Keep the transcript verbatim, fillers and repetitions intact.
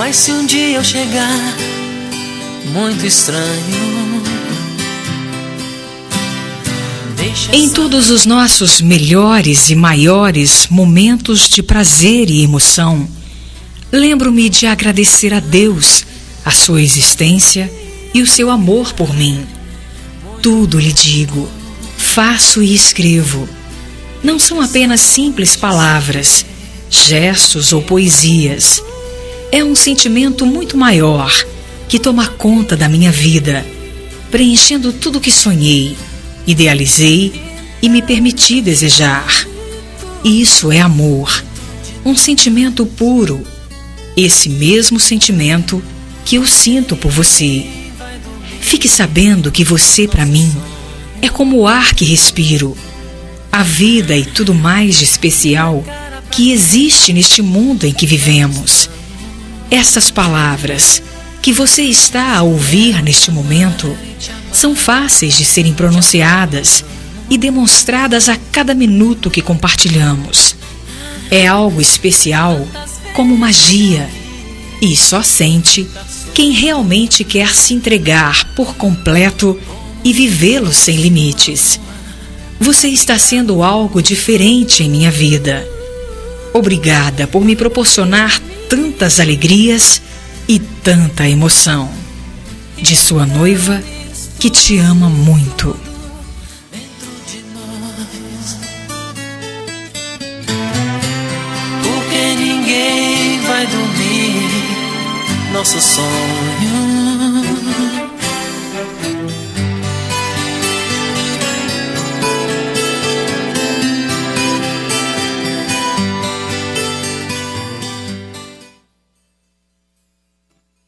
Mas se um dia eu chegar muito estranho, deixa Em todos os nossos melhores e maiores momentos de prazer e emoção, lembro-me de agradecer a Deus a sua existência e o seu amor por mim. Tudo lhe digo, faço e escrevo. Não são apenas simples palavras, gestos ou poesias. É um sentimento muito maior que toma conta da minha vida, preenchendo tudo o que sonhei, idealizei e me permiti desejar. Isso é amor, um sentimento puro, esse mesmo sentimento que eu sinto por você. Fique sabendo que você, para mim, é como o ar que respiro, a vida e tudo mais de especial que existe neste mundo em que vivemos. Essas palavras que você está a ouvir neste momento são fáceis de serem pronunciadas e demonstradas a cada minuto que compartilhamos. É algo especial, como magia, e só sente quem realmente quer se entregar por completo e vivê-lo sem limites. Você está sendo algo diferente em minha vida. Obrigada por me proporcionar tantas alegrias e tanta emoção. De sua noiva, que te ama muito. Porque ninguém vai dormir nossos sonhos.